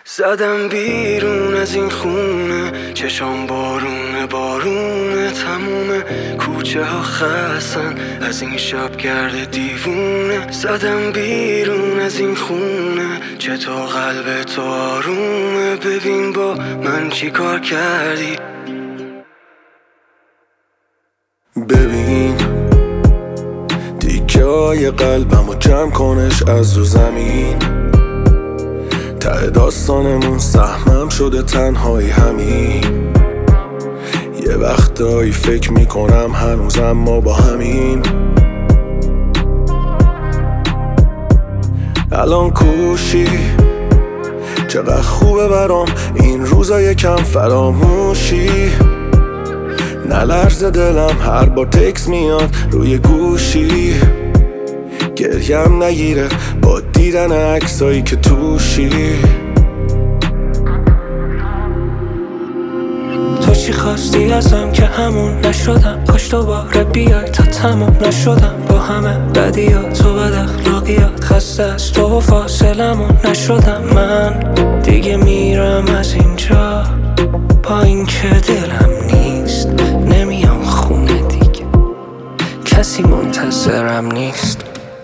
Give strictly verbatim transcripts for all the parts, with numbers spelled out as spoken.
زدم بیرون از این خونه، چشام بارونه بارونه، تموم کوچه ها خستن از این شب گرد دیوونه. زدم بیرون از این خونه، چطور قلب تو آرومه، ببین با من چی کار کردی. ببین دیگه های قلبمو جمع کنش از رو زمین، ته داستانمون سهمم شده تنهایی همین. یه وقتایی فکر میکنم هنوزم ما با همین. الان کوشی چقدر خوبه برام این روزا یکم فراموشی، نلرز دلم هر بار تکس میاد روی گوشی، گریم نگیره با دیدن عکسایی که توشی. تو چی خواستی ازم که همون نشدم، کاش دوباره بیای تا تموم نشدم با همه بدیات و بد اخلاقیات، خسته از تو و فاصلمون نشدم. من دیگه میرم از اینجا با این که دلم نیست، نمیام خونه دیگه کسی منتظرم نیست.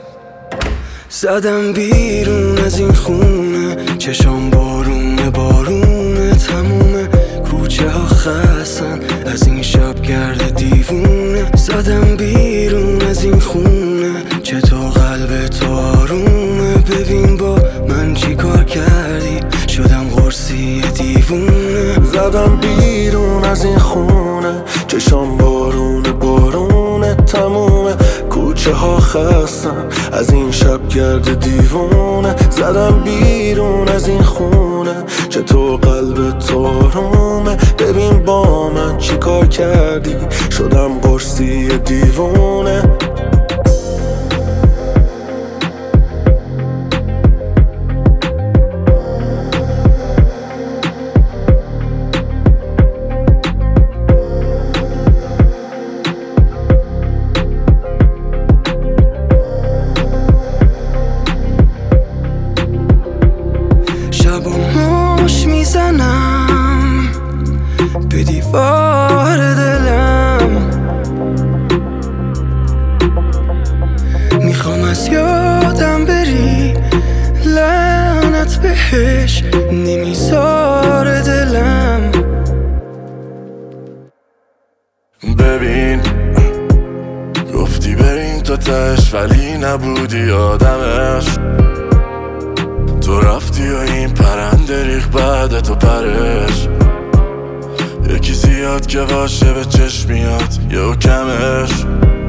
زدم بیرون از این خونه، چشام بارونه بارونه، تموم کوچه ها خستن از این شب گرد دیوونه. زدم بیرون از این خونه، چطور قلب تو آرومه، ببین با من چی کار کردی، شدم قرصی دیوونه. زدم بیرون از این خونه، چشام بارونه بارونه، تموم کوچه ها خستم از این شب گرد دیوونه. زدم بیرون از این خونه، چطور قلب تو آرومه، ببین با من چی کار کردی، شدم قرصی دیوونه. شب و موش میزنم به دیوار دلم، میخوام از یادم بری، لعنت بهش نمیذاره دلم. ببین گفتی بریم تو تش ولی نبودی آدمش، تو رفتی و این پرنده ریخ بعد تو پرش، یکی زیاد که باشه به چشم میاد یه کمش.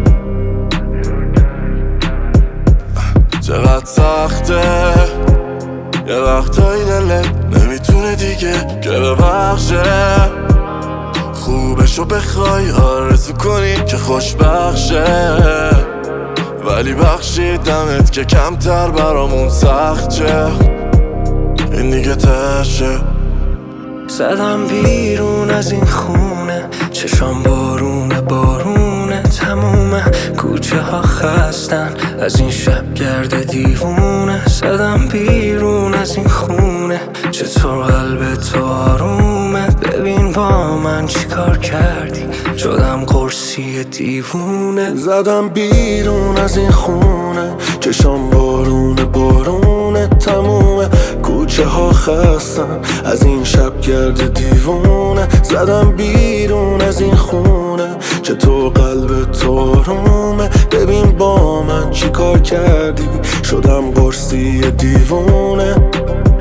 چقدر سخته یه وقتایی دلت نمیتونه دیگه که ببخشه، خوبشو بخوای آرزو کنی که خوش بخشه، ولی بخشیدمت که کمتر برامون سخت چه، این دیگه تشه. زدم بیرون از این خونه، چشام بارونه بارونه، تموم کوچه ها خستن از این شب گرد دیوونه. زدم بیرون از این خونه، چطور قلب تو آرومه، ببین با من چی کار کردی، شدم قرصی دیوونه. زدم بیرون از این خونه، چشام بارونه بارونه، تموم کوچه ها خستن از این شب گرد دیوونه. زدم بیرون از این خونه، چطور قلب تو آرومه، ببین با من چی کار کردی، شدم قرصی دیوونه.